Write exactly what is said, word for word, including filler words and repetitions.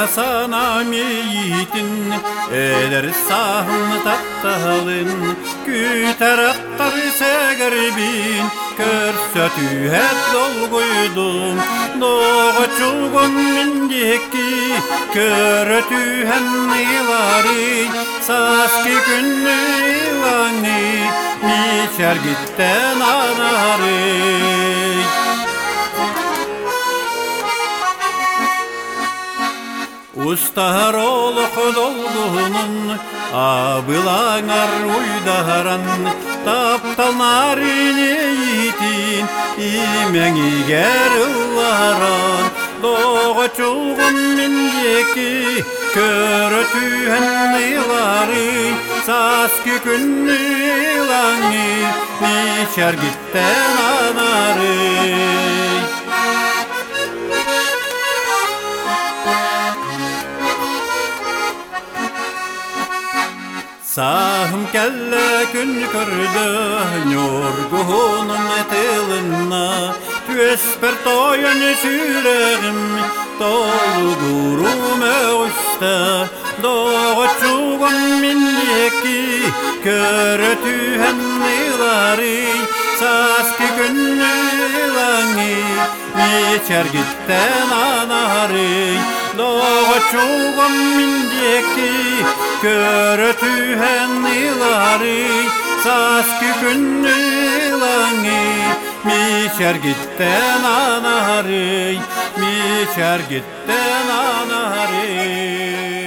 sana meyitin eder sahın tattalın küter attar segerbin körsötü het dolguydum doğa çulgun mindeki körötü hennivari saski günlü ilani miçer gitten anarı Ustahar oluq dolgunun abılanar uydaran taptal narini yitin imeni gerlaran doğa çulgun mindeki körötühen ilari saski günlü ilani miçer gitten anarı Sahım kelle gün kördü yorgunun etilina Tüesper toyan süreğim dolu gurum öste Doğa çuğun mindeki körötühen ilari Saski günlü ilani miçer gitten anarı Doğa çuğun mindeki körötühen ilari saski günlü ilani miçer gitten anarı miçer gitten anarı